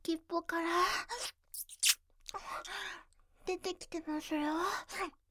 先っぽから出てきてますよ。